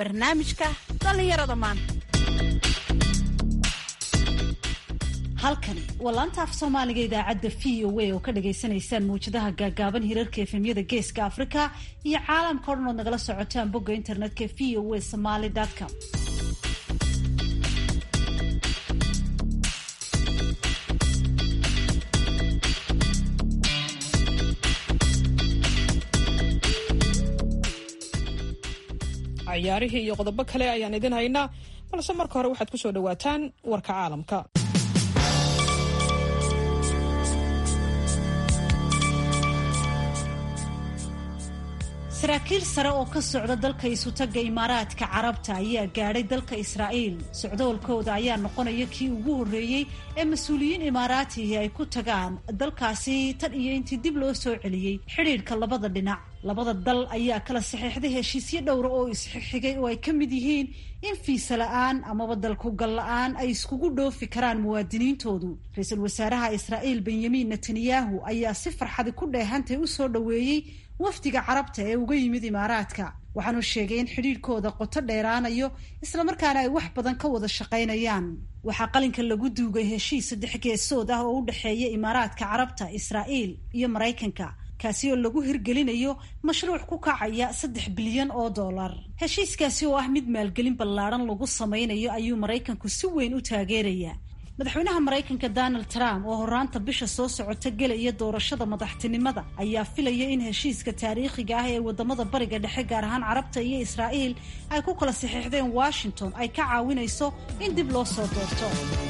barnaamijka dhallinyarada maanta. halkani waa laanta af soomaaliga idaacadda VOA oo ka dhagaysanaysaan mawjadaha gaagaaban hirarka efemyada geeska Afrika iyo caalamka oo dhan ood nagala socotaan bogga internetka voasomali.com. ciyaarihii iyo qodobo kale ayaan idin haynaa, balse marka hore waxaad ku soo dhawaataan warka caalamka. saraakiil sare oo ka socda dalka isutaga Imaaraadka Carabta ayaa gaadhay dalka Israa'iil. Socdaalkooda ayaa noqonaya kii ugu horeeyay ee mas'uuliyiin Imaaraati ay ku tagaan dalkaasi tan iyo intii dib loo soo celiyay xiriirka labada dhinac. Labada dal ayaa kala saxiixday heshiisyo dhowr oo isxigay oo ay ka mid yihiin in fiisa la'aan amaba dalku gal la'aan ay iskugu dhoofi karaan muwaadiniintoodu. Ra'iisul wasaaraha Israa'iil Benjamin Netanyahu ayaa si farxad ku dheehantay u soo dhaweeyay wafdiga Carabta ee uga yimid Imaaraadka. waxaanu sheegay in xiriirkooda qoto dheeraanayo isla markaana ay wax badan ka wada shaqaynayaan. waxaa qalinka lagu duugay heshiis 3 geesood ah oo u dhaxeeya Imaaraadka Carabta, Israa'iil iyo Mareykanka, kaasi oo lagu hirgelinayo mashruuc ku kacaya $3 bilyan. heshiiskaasi oo ah mid maalgelin ballaaran lagu sameynayo ayuu Mareykanku si weyn u taageeraya. madaxweynaha Mareykanka Donald Trump oo horaanta bisha soo socota galaya doorashada madaxtinimada ayaa filaya in heshiiska taariikhiga ah ee wadamada bariga dhexe gaar ahaan Carabta iyo Israa'iil ay ku kala saxiixdeen Washington ay ka caawinayso in dib loo soo doorto.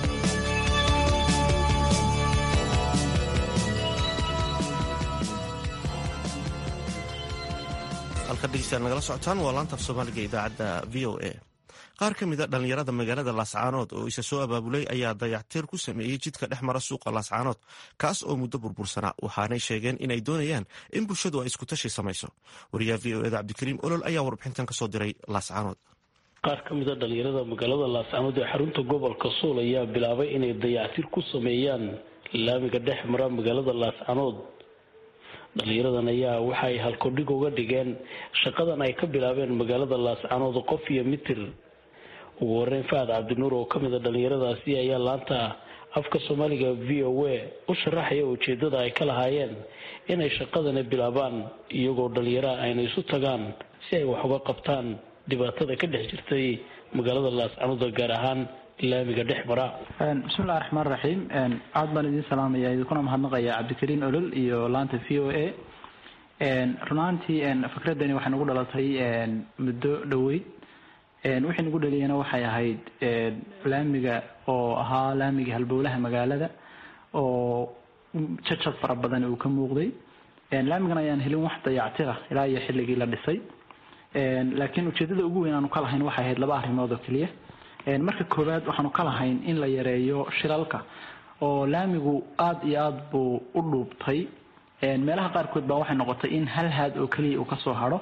halka dhegeystayaal nagala socotaan waa laanta af soomaaliga idaacadda VOA. qaar ka mid a dhallinyarada magaalada Laascaanood oo isa soo abaabulay ayaa dayactir ku sameeyey jidka dhex mara suuqa Laascaanood, kaas oo muddo burbursanaa. waxaanay sheegeen inay doonayaan in bulshadu ay isku tashi samayso. wariyaha VOA Cabdikariim Olol ayaa warbixintan ka soo diray Laascaanood. qaar ka mid a dhallinyarada magaalada Laascaanood ee xarunta gobolka Sool ayaa bilaabay inay dayactir ku sameeyaan laamiga dhex mara magaalada Laascaanood. dhallinyaradan ayaa waxay halkudhig uga dhigeen shaqadan ay ka bilaabeen magaalada Laascaanood qof iyo mitir. ugu horeyn Faad Cabdinuur oo ka mid a dhallinyaradaasi ayaa laanta afka Soomaaliga VOA u sharaxaya ujeedada ay ka lahaayeen inay shaqadan bilaabaan iyagoo dhalinyaro ayna isu tagaan si ay wax uga qabtaan dhibaatada ka dhex jirtay magaalada Laascaanood gaar ahaan laamiga dhex mara. bismillaahir rahmaanir rahiim. aad baan idin salaamayaa idinkuna mahadnaqayaa Cabdikariim Olol iyo laanta VOA. runaantii fikradani waxay nagu dhalatay muddo dhaweyd. wixii nagu dhaliyana waxay ahayd laamiga oo ahaa laamiga halbowlaha magaalada oo jajab fara badan uu ka muuqday. laamigan ayaan helin wax dayactir ah ilaa iyo xilligii la dhisay. laakiin ujeedada ugu weyn aanu ka lahayn waxay ahayd 2 arrimood oo kaliya. marka koowaad waxaanu ka lahayn in la yareeyo shilalka oo laamigu aad iyo aad buu u dhuubtay. meelaha qaarkood baa waxay noqotay in hal haad oo kaliya uu ka soo haro.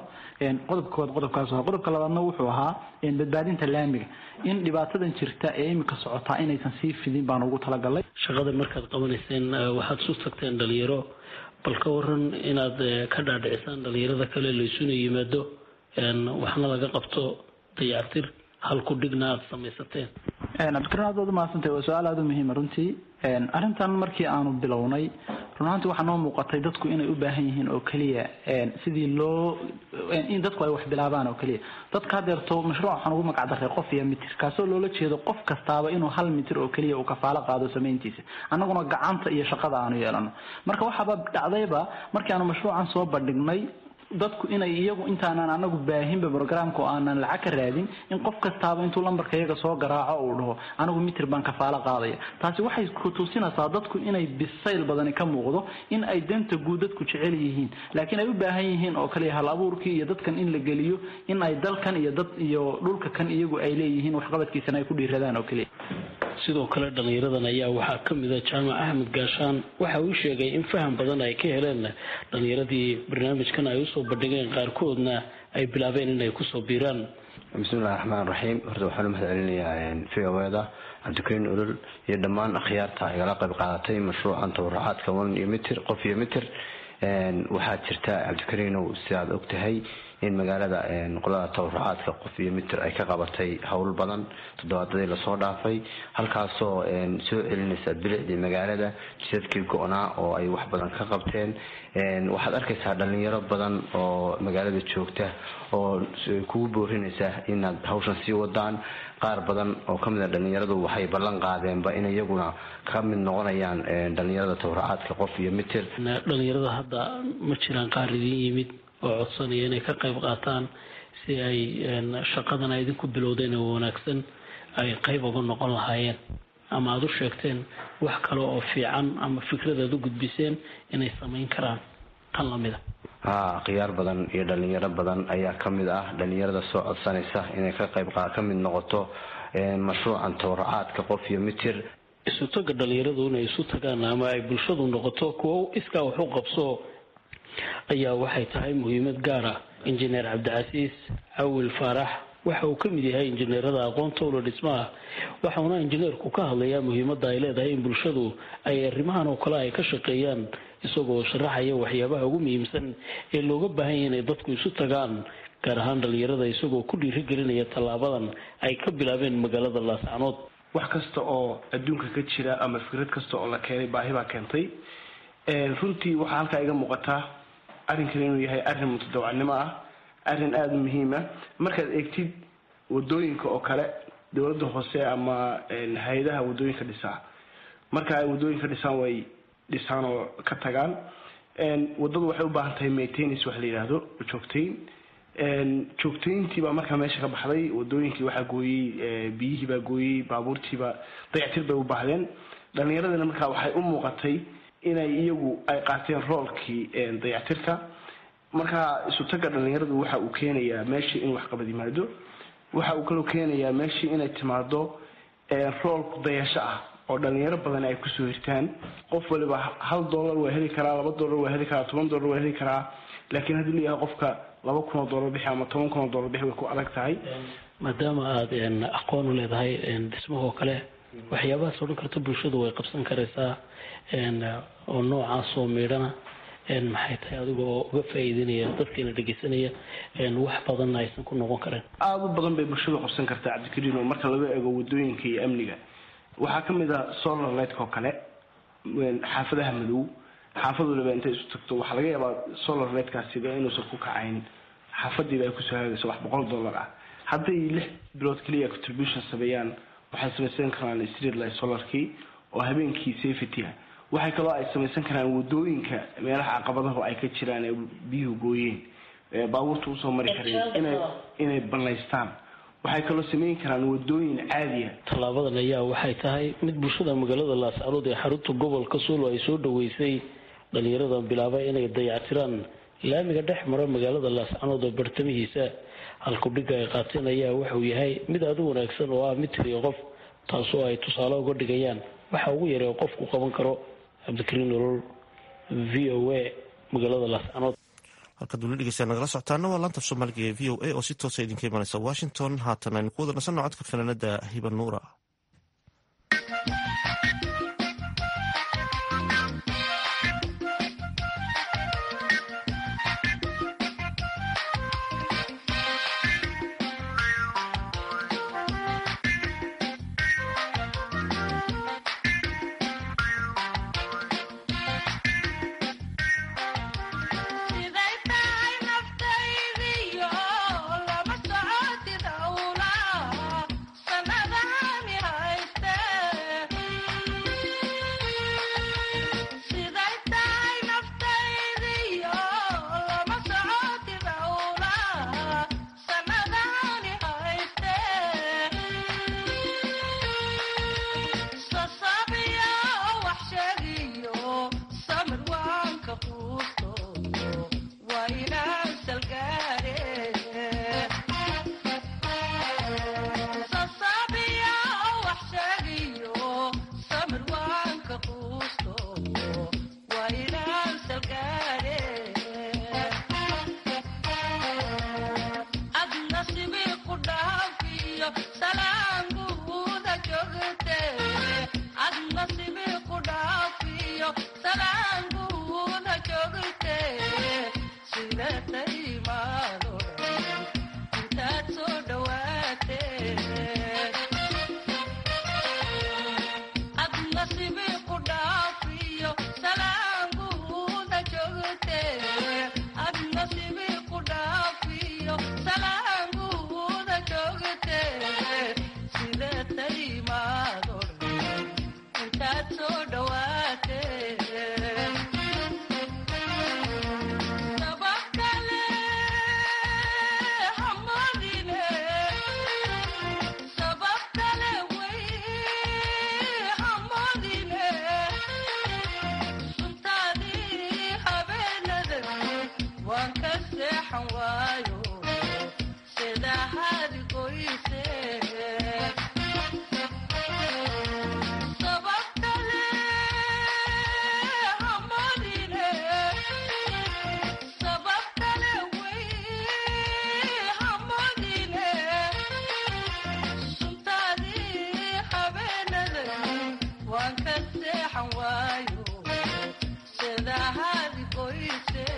qodobka labaadna wuxuu ahaa badbaadinta laamiga, in dhibaatadan jirta ee imika socotaa inaysan sii fidin baan ugu talagalay. shaqada markaad qabanayseen waxaad soo tagteen dhalinyaro, bal ka waran inaad ka dhaadhicisaan dhalinyarada kale laysuna yimaado waxna laga qabto dayactir halku dhigna aad samaysateen. cabdikariim aad mahadsantahay, waa su-aal aad u muhiima runtii. arrintan markii aanu bilownay runaantii waxaa noo muuqatay dadku inay u baahan yihiin oo kaliya sidii in dadku ay wax bilaabaan oo kaliya. dadka hadeerto mashruuc waxaan ugu magac daray qof iyo mitir, kaasoo loola jeedo qof kastaaba inuu 1 mitir oo kaliya uu kafaalo qaado samayntiisa, annaguna gacanta iyo shaqada aanu yeelano. marka waxaaba dhacdayba markii aanu mashruucan soo bandhignay dadku inay iyagu intaanan anagu baahinba programka oo aanan lacag ka raadin in qof kastaaba intuu lambarka iyaga soo garaaco uu dhaho anigu mitir baan kafaalo qaadaya. taasi waxay ku tusinaysaa dadku inay bisayl badan ka muuqdo, in ay danta guud dadku jecel yihiin, laakiin ay u baahan yihiin oo kaliya hal abuurkii iyo dadkan in la geliyo in ay dalkan iyo dad iyo dhulka kan iyagu ay leeyihiin wax qabadkiisana ay ku dhiiradaan oo kaliya. sidoo kale dhalinyaradan ayaa waxaa ka mid ah Jaamac Axmed Gaashaan. waxa uu sheegay in faham badan ay ka heleen dhalinyaradii barnaamijkan ay soo bandhigeen, qaarkoodna ay bilaabeen inay ku soo biiraan. bismillaahir rahmaanir rahiim. horta waxaan mahadcelinayaa VOA Cabdikariim Olol iyo dhammaan akhyaarta igala qayb qaadatay mashruucan tabarucaadka 1 mitir qof iyo mitir. waxaa jirta Cabdikariim sidaad ogtahay in magaalada qolada tabarucaadka qof iyo mitir ay ka qabatay howl badan toddobaadadii lasoo dhaafay halkaasoo soo celinaysa bilicdii magaalada jidadkii go-naa oo ay wax badan ka qabteen waxaad arkaysaa dhalinyaro badan oo magaalada joogta oo kugu boorinaysa inaad hawshan sii wadaan qaar badan oo kamid a dhalinyaradu waxay ballan qaadeenba in iyaguna ka mid noqonayaan dhalinyarada tabarucaadka qof iyo mitir. dhalinyarada hadda ma jiraan qaar idin yimid oo codsanaya inay ka qayb qaataan si ay shaqadan ay idinku bilowdeen oo wanaagsan ay qayb uga noqon lahaayeen ama aad u sheegteen wax kale oo fiican ama fikradaad u gudbiseen inay samayn karaan tan lamida? khiyaar badan iyo dhalinyaro badan ayaa kamid ah dhalinyarada soo codsanaysa inay ka qayb ka mid noqoto mashruucan tabarucaadka qof iyo mitir. isu taga dhalinyaradu inay isu tagaan ama ay bulshadu noqoto kuwo iskaa wax u qabso ayaa waxay tahay muhiimad gaar ah. injineer cabdicasiis cawil faarax waxa uu ka mid yahay injineerada aqoonta ula dhismaha waxauna injineerku ka hadlayaa muhiimada ay leedahay in bulshadu ay arrimahan oo kale ay ka shaqeeyaan isagoo sharaxaya waxyaabaha ugu muhiimsan ee looga baahan yahay inay dadku isu tagaan gaar ahaan dhalinyarada isagoo ku dhiirigelinaya tallaabadan ay ka bilaabeen magaalada laascanood. wax kasta oo adduunka ka jira ama fikrad kasta oo la keenay baahi baa keentay. runtii waxaa halkaa iga muuqataa arrinkan inuu yahay arrin mutadawacnimo ah, arrin aada u muhiima. markaad eegtid wadooyinka oo kale dowladda hoose ama hay-adaha wadooyinka dhisaa marka ay wadooyinka dhisaan way dhisaan oo ka tagaan. wadadu waxay u baahan tahay maintenance wax la yidhaahdo joogtayn. joogtayntiibaa markaa meesha ka baxday. wadooyinkii waxaa gooyey biyihii baa gooyey, baabuurtiiba dayactir bay u baahdeen. dhalinyaradana markaa waxay u muuqatay inay iyagu ay qaateen roolkii dayactirka. markaa isu taga dhalinyaradu waxa uu keenayaa meeshii in waxqabad yimaado. waxa uu kaloo keenayaa meeshii inay timaado rool dayasho ah oo dhalinyaro badan ay kusoo hirtaan. qof waliba $1 waa heli karaa, $2 waa heli karaa, $10 waa heli karaa. laakiin haddii layahay qofka $2,000 bixi ama $10,000 bixi way ku adag tahay. maadaama aad aqoon u leedahay dhismahoo kale waxyaabahaas odhan karta bulshadu way qabsan karaysaa oo noocaas oo miidhana maxay tahay adigoo uga faa'iideynaya dadkeena dhegeysanaya wax badanna aysan ku noqon karin? aada u badan bay bulshadu qabsan kartaa cabdikariin. oo marka laga eego wadooyinka iyo amniga waxaa kamid ah solar lightka oo kale. xaafadaha madow xaafad waliba intay isu tagto waxaa laga yaabaa solar lightkaasiba inuusan ku kacayn xaafadiiba ay kusoo hagayso wax $100 ah. hadday 6 bilood kaliya contribution sameeyaan waxay samaysan karaan street light solarkii oo habeenkii safety ah. waxay kaloo ay samaysan karaan wadooyinka meelaha caqabadaha ay ka jiraan ee biyuhu gooyeen baabuurta usoo mari kareen inay banaystaan. waxay kaloo sameyn karaan wadooyin caadiya. tallaabadan ayaa waxay tahay mid bulshada magaalada laascanood ee xarunta gobolka Sool ay soo dhaweysay. dhalinyarada bilaabay inay dayactiraan laamiga dhex mara magaalada laascanood oo bartamihiisa halkudhiga ay qaateen ayaa wuxuu yahay mid aad u wanaagsan oo ah mid tiriyo qof taasoo ay tusaale uga dhigayaan waxa ugu yareeyo qofku qaban karo. cabdikariin nolol VOA magaalada laascanood. halka dawladda dhegeystayaal nagala socotaana waa laanta Soomaaliga ee VOA oo si toos ah idinka imanaysa Washington. haatan aynu ku wada nasanno codka fanaanada Hiba Nuura. Sanada seexan waayo sida hadi qoyse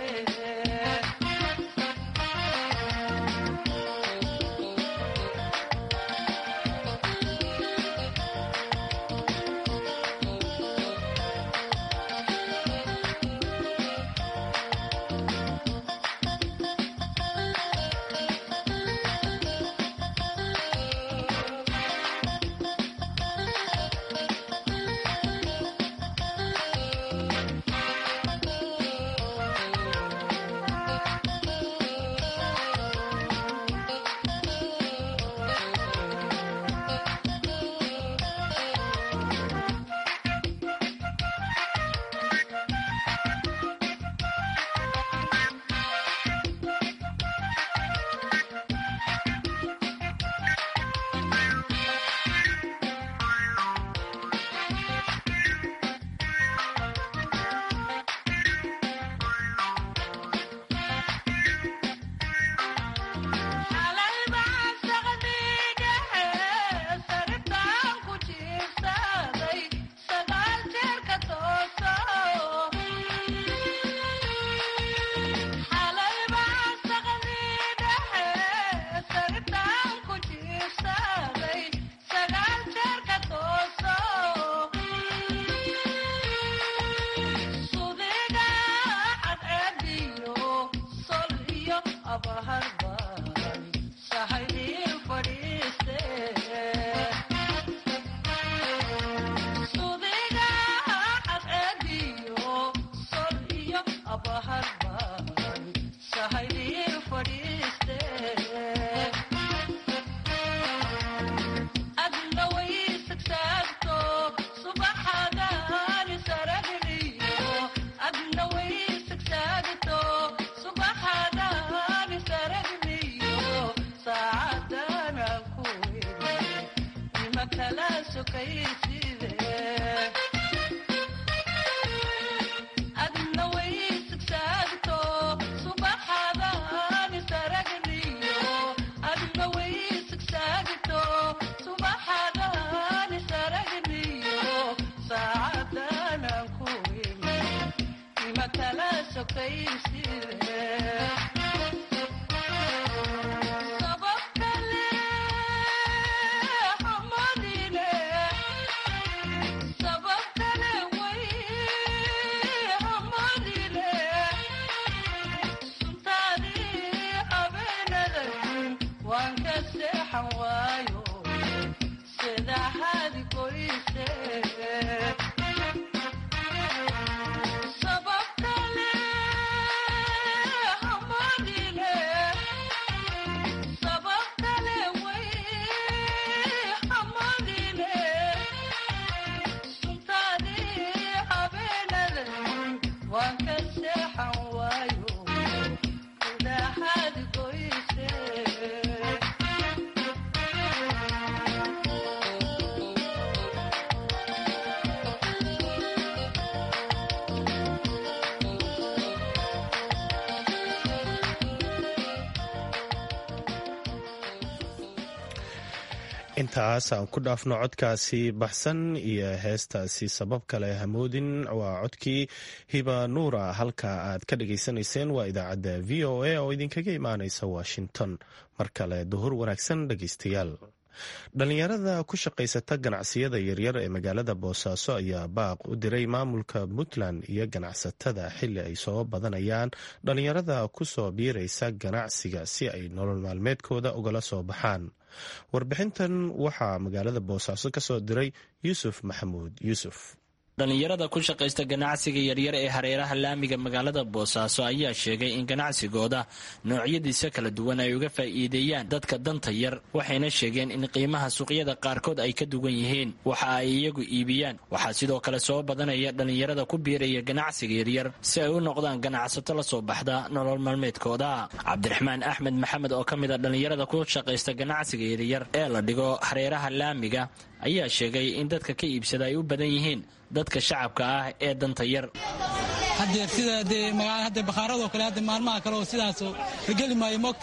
intaas aan ku dhaafno codkaasi baxsan iyo heestaasi sabab kale hamoodin waa codkii hiba nuura halka aad ka dhagaysanayseen waa idaacadda v o a oo idinkaga imaanaysa washington mar kale duhur wanaagsan dhegaystayaal dhalinyarada ku shaqaysata ganacsiyada yaryar ee magaalada boosaaso ayaa baaq u diray maamulka puntland iyo ganacsatada xili ay soo badanayaan dhalinyarada kusoo biiraysa ganacsiga si ay nolol maalmeedkooda ugala soo baxaan warbixintan waxaa magaalada boosaaso ka soo diray yuusuf maxamuud yuusuf dhalinyarada ku shaqaysta ganacsiga yaryar ee hareeraha laamiga magaalada boosaaso ayaa sheegay in ganacsigooda noocyadiisa kala duwan ay uga faa'iideeyaan dadka danta yar waxayna sheegeen in qiimaha suuqyada qaarkood ay ka duwan yihiin waxa ay iyagu iibiyaan waxaa sidoo kale soo badanaya dhalinyarada ku biiraya ganacsiga yaryar si ay u noqdaan ganacsato la soo baxda nolol maalmeedkooda cabdiraxmaan axmed maxamed oo ka mid a dhalinyarada ku shaqaysta ganacsiga yaryar ee la dhigo hareeraha laamiga ayaa sheegay in dadka ka iibsada ay u badan yihiin dadka shacabka ah ee danta yar hadeer sida dee hadda bakhaarado kale hadda maalmaha kale oo sidaasoo la geli maayo moogta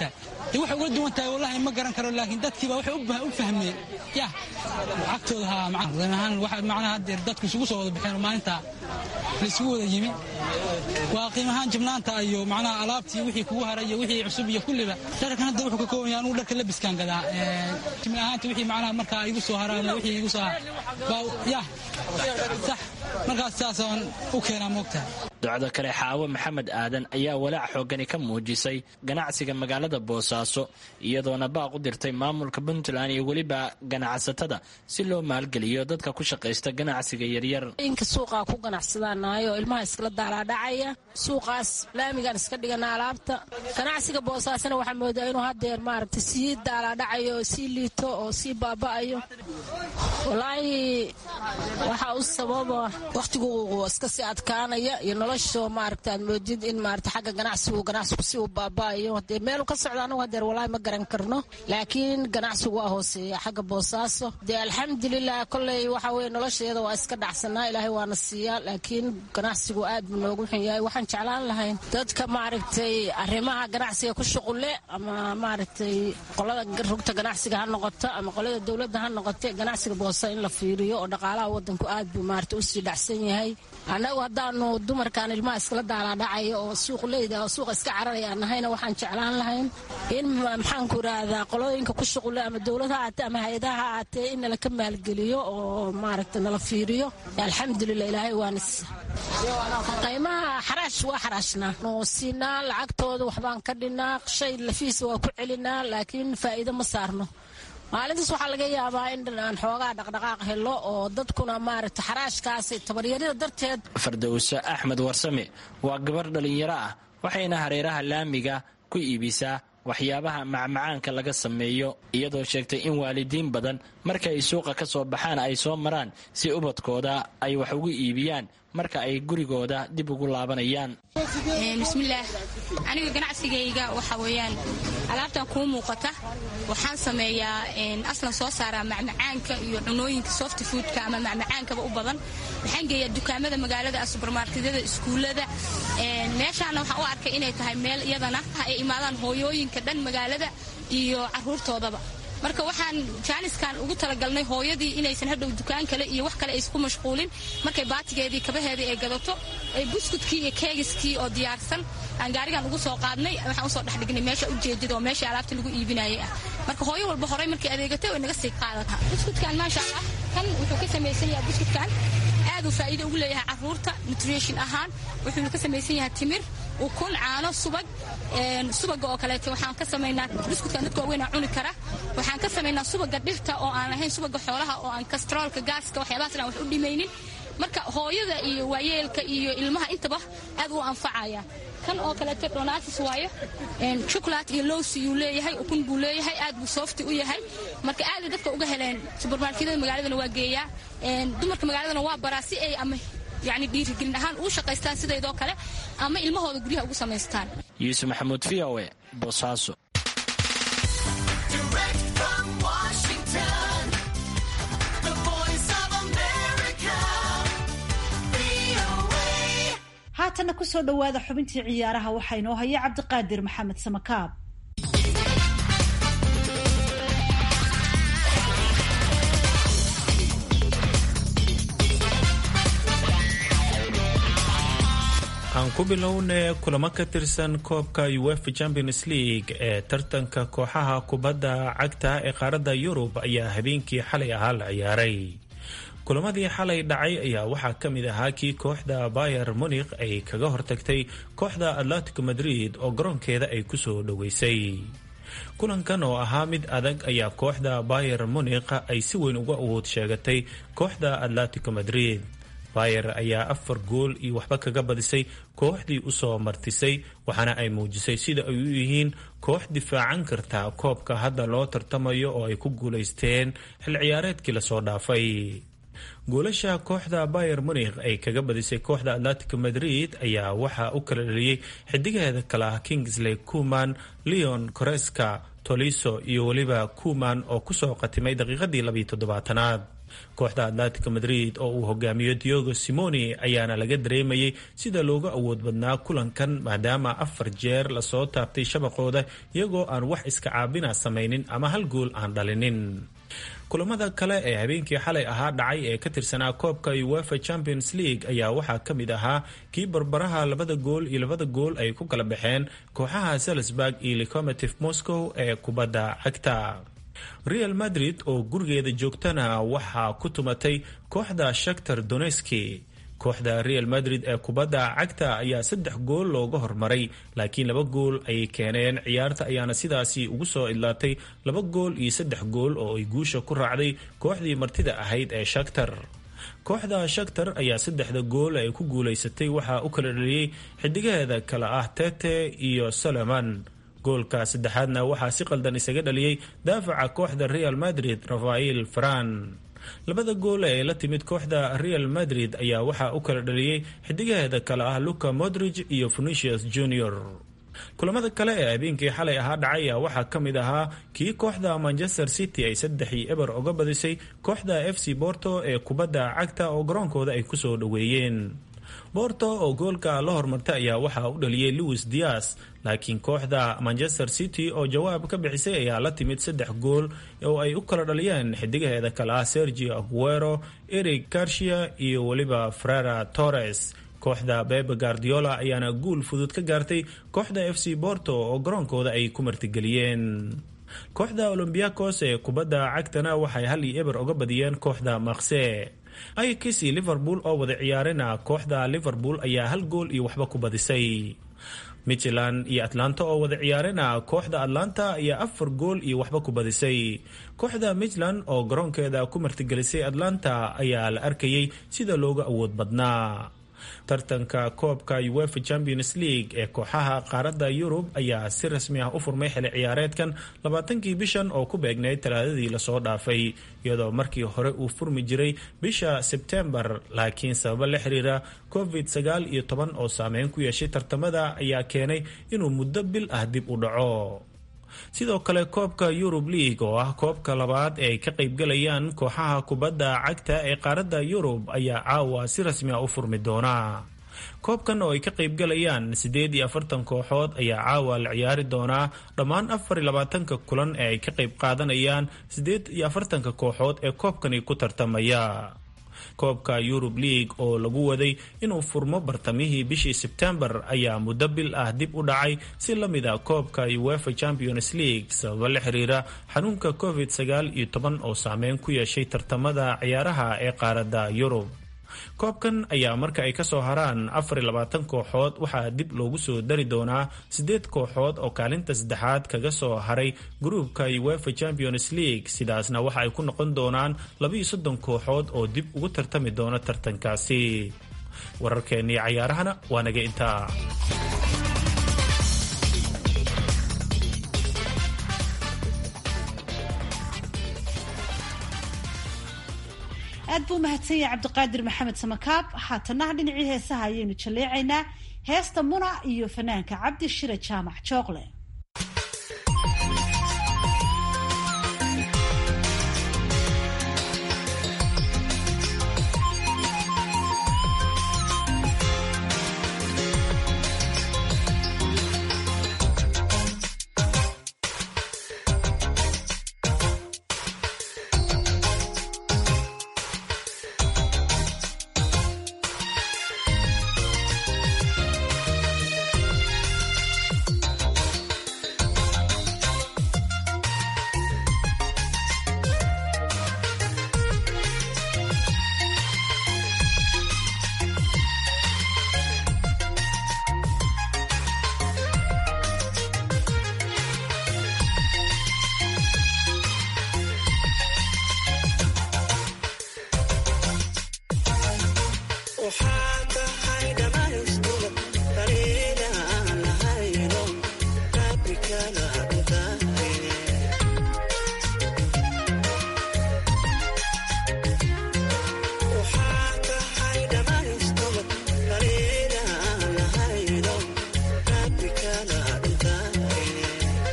dee waxay uga duwan tahay wallahi ma garan karo laakiin dadkiiba waxay u fahmeen ya lacagtooda haa macnaha waxa macnaha hadeer dadku isugu soo wada baxeen maalinta la isugu wada yimi waa qiimahaan jibnaanta iyo macnaha alaabtii wixii kugu haray iyo wixii cusub iyo kulliba dharkan hadda wuxuu ka kooban yahay anigu dharka labiskaan gadaa jibnahaanta wixii macnaha markaa igu soo haraan wixii igu soo ya sax markaas saasaan u keenaa moogtahay docdo kale xaawo maxamed aadan ayaa walaac xoogani ka muujisay ganacsiga magaalada boosaaso iyadoona baaq u dirtay maamulka puntland iyo weliba ganacsatada si loo maalgeliyo dadka ku shaqaysta ganacsiga yaryar inka suuqaa ku ganacsadaanayo ilmaha iskala daalaadhacaya suuqaas laamigaan iska dhigana alaabta ganacsiga boosaasona waxaa moodaa inuu hadeer maaragtay sii daalaadhacayo sii liito oo sii baaba'ayo walaahi waxaa u sababa wakhtigu iska sii adkaanaya iyo nolosha maaragta aad moodid in maaragta xagga ganacsigu si uu baaba'ayo dee meel ka socda anagu hadeer walaahi ma garan karno laakiin ganacsigu waa hooseeya xagga boosaaso dee alxamdulilah kolley waxa weye nolosheeda waa iska dhacsanaa ilaahay waana siiyaa laakiin ganacsigu aad buu noogu xun yahay waxaan jeclaan lahayn dadka maaragtay arrimaha ganacsiga ku shuqule ama maaragtay qolada rugta ganacsiga ha noqoto ama qolada dowladda ha noqote ganacsiga boosa in la fiiriyo oo dhaqaalaha wadanku aad buu maaragtay usii dhacsan yahay annagu haddaanu dumarkan ilmaha iskala daalaadhacaya oo suuqleyda oo suuqa iska cararaya nahayna waxaan jeclaan lahayn in maxaanku idhaahdaa qolooyinka ku shuqule ama dowlad ha aatee ama hay-adaha ha aatee in nala ka maalgeliyo oo maaragta nala fiiriyo alxamdulilah ilaahay waana qiimaha xaraash waa xaraashnaa noo siinaa lacagtooda waxbaan ka dhinnaa shay lafiisa waa ku celinaa laakiin faa'iido ma saarno maalintaas waxaa laga yaabaa in aan xoogaa dhaqdhaqaaq helo oo dadkuna maaragta xaraashkaasi tabaryarida darteed fardowso axmed warsame waa gabar dhallinyaro ah waxayna hareeraha laamiga ku iibisaa waxyaabaha macmacaanka laga sameeyo iyadoo sheegtay in waalidiin badan marka ay suuqa ka soo baxaan ay soo maraan si ubadkooda ay wax ugu iibiyaan marka ay gurigooda dib ugu laabanayaan. bismillaah aniga ganacsigayga waxa weeyaan alaabtan kuu muuqata waxaan sameeyaa aslan soo saaraa macmacaanka iyo cunooyinka soft foodka ama macmacaankaba u badan waxaan geeyaa dukaamada magaalada supermarketyada iskuulada meeshaana waxaan u arkay inay tahay meel iyadana ay imaadaan hooyooyinka dhan magaalada iyo caruurtoodaba marka waxaan jaaniskan ugu talagalnay hooyadii inaysan hadhow dukaan kale iyo wax kale ay isku mashquulin markay baatigeedii kabaheedii ay gadato ay buskudkii iyo keegiskii oo diyaarsan aan gaarigan ugu soo qaadnay waxaan usoo dhexdhignay meesha ujeedada oo meesha alaabta lagu iibinayay ah marka hooyo walba horey markay adeegatay way naga sii qaadataa buskudkan maasha allah kan wuxuu ka samaysan yahay buskudkan aad uu faa'iido ugu leeyahay caruurta nutrition ahaan wuxuu ka samaysan yahay timir ukun caano subaga oo kaleeto waxaan ka samaynaa buskudkan dadka waaweynaa cuni kara waxaan ka samaynaa subaga dhirta oo aan ahayn subaga xoolaha oo aan kastroolka gaaska waxyaabahaas aan wax u dhimaynin marka hooyada iyo waayeelka iyo ilmaha intaba aad u anfacaya kan oo kaleeto donatis waayo chocolate iyo lowsi uu leeyahay ukun buu leeyahay aad buu soofti u yahay marka aad dadka uga heleen supermarketyada magaaladana waa geeyaa dumarka magaaladana waa baraa si ay ama يعني dhiirigelin ahaan uu shaqaystaan sideedoo kale ama ilmahooda guryaha ugu samaystaan. Yuusuf Maxamuud VOA Boosaaso. haatana ku soo dhawaada xubintii ciyaaraha waxaa inoo haya Cabdiqaadir Maxamed Samakaab. aan ku bilownay kulamo ka tirsan koobka UEFA Champions League ee tartanka kooxaha kubadda cagta ee qaaradda Yurub ayaa habeenkii xalay ahaa la ciyaaray. kulamadii xalay dhacay ayaa waxaa ka mid ahaa kii kooxda Bayern Munich ay kaga hortagtay kooxda Atletico Madrid oo garoonkeeda ay ku soo dhaweysay. kulankan oo ahaa mid adag ayaa kooxda Bayern Munich ay si weyn uga awood sheegatay kooxda Atletico Madrid. Bayer ayaa 4 gool iyo waxba kaga badisay kooxdii u soo martisay waxaana ay muujisay sida ay u yihiin koox difaacan karta koobka hadda loo tartamayo oo ay ku guuleysteen xil ciyaareedkii la soo dhaafay. goolasha kooxda Bayern Munich ay kaga badisay kooxda Atletico Madrid ayaa waxa u kala dhaliyay xidigeeda kala Kingsley Coman, Leon Goretzka, Tolisso iyo waliba Koeman oo ku soo qatimay daqiiqadii 27aad. kooxda Atletico Madrid oo uu hogaamiyo Diego Simeone ayaana laga dareemayay sida looga awood badnaa kulankan maadaama 4 jeer lasoo taabtay shabaqooda iyagoo aan wax iska caabina samaynin ama hal gool aan dhalinin. kulamada kale ee habeenkii xalay ahaa dhacay ee ka tirsanaa koobka UEFA Champions League ayaa waxaa ka mid ahaa kii barbaraha 2 gool iyo 2 gool ay ku kala baxeen kooxaha Salzburg iyo Lokomotiv Moscow ee kubadda cagta. Real Madrid oo gurigeeda joogtana waxaa ku tumatay kooxda Shakhtar Donetsk. kooxda Real Madrid ee kubadda cagta ayaa 3 gool looga hormaray laakiin 2 gool ay keeneen. ciyaarta ayaana sidaasi ugu soo idlaatay 2 gool iyo 3 gool oo ay guusha ku raacday kooxdii martida ahayd ee Shakhtar. kooxda Shakhtar ayaa 3 gool ay ku guuleysatay waxaa u kala dhaliyay xidigaheeda kala ah Tete iyo Solomon. goolka saddexaadna waxaa si qaldan isaga dhaliyay daafaca kooxda Real Madrid Rafael Varane. 2 gool ee la timid kooxda Real Madrid ayaa waxaa u kala dhaliyay xidigaheeda kala ah Luka Modric iyo Vinicius Junior. kulamada kale ee habeenkii xalay ahaa dhacay waxaa ka mid ahaa kii kooxda Manchester City ay 3-0 uga badisay kooxda FC Porto ee kubadda cagta oo garoonkooda ay ku soo dhaweeyeen. Porto oo goolka la hormartay ayaa waxaa u dhaliyay Luis Diaz, laakiin kooxda Manchester City oo jawaab ka bixisay ayaa la timid 3 gool oo ay u kala dhaliyeen xidigaheeda kala ah Sergio Aguero, Eric Garcia iyo waliba Ferran Torres. kooxda Pep Guardiola ayaana guul fudud ka gaartay kooxda FC Porto oo garoonkooda ay ku martigeliyeen. kooxda Olympiacos ee kubadda cagtana waxay 1-0 uga badiyeen kooxda Marseille. Ajax iyo Liverpool oo wada ciyaarena kooxda Liverpool ayaa 1 gool iyo waxba ku badisay. Midtjylland iyo Atlanta oo wada ciyaarena kooxda Atlanta ayaa 4 gool iyo waxba ku badisay. kooxda Midtjylland oo garoonkeeda ku martigelisay Atlanta ayaa la arkayay sida looga awood badnaa. tartanka koobka UEFA Champions League ee kooxaha qaaradda Yurub ayaa si rasmi ah u furmay xilli ciyaareedkan 20kii bishan oo ku beegnayd talaadadii lasoo dhaafay, iyadoo markii hore uu furmi jiray bisha Sebtembar, laakiin sababo la xiriira COVID-19 oo saameyn ku yeeshay tartamada ayaa keenay inuu muddo bil ah dib u dhaco. sidoo kale koobka Europe League oo ah koobka labaad ee ay ka qaybgalayaan kooxaha kubadda cagta ee qaaradda Yurub ayaa caawa si rasmi ah u furmi doona. koobkan oo ay ka qaybgalayaan 48 kooxood ayaa caawa la ciyaari doonaa dhammaan 24 kulan ee ay ka qayb qaadanayaan 48 kooxood ee koobkani ku tartamaya. koobka Europe League oo lagu waday inuu furmo bartamihii bishii September ayaa muddo bil ah dib u dhacay si la mid ah koobka UEFA Champions League sababo la xiriira xanuunka COVID-19 oo saameyn ku yeeshay tartamada ciyaaraha ee qaaradda Yurub. koobkan ayaa marka ay ka soo haraan 24 kooxood waxaa dib loogu soo dari doonaa 8 kooxood oo kaalinta saddexaad kaga soo haray gruubka UEFA Champions League. sidaasna waxa ay ku noqon doonaan 32 kooxood oo dib ugu tartami doona tartankaasi. wararkeennii cayaarahana waa naga intaa. aad buu mahadsan yahay cabdiqaadir maxamed samakaab. haatanaha dhinacii heesaha ayaynu jaleecaynaa heesta Muna iyo fanaanka Cabdi Shire Jaamac Jooqle.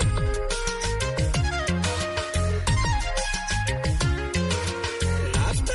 After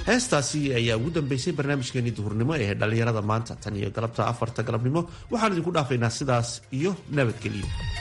heestaasi ayaa ugu dambeysay barnaamijkeenii duhurnimo ee dhallinyarada maanta tan iyo galabta 4 galabnimo waxaan idinku dhaafaynaa sidaas iyo nabadgelyo.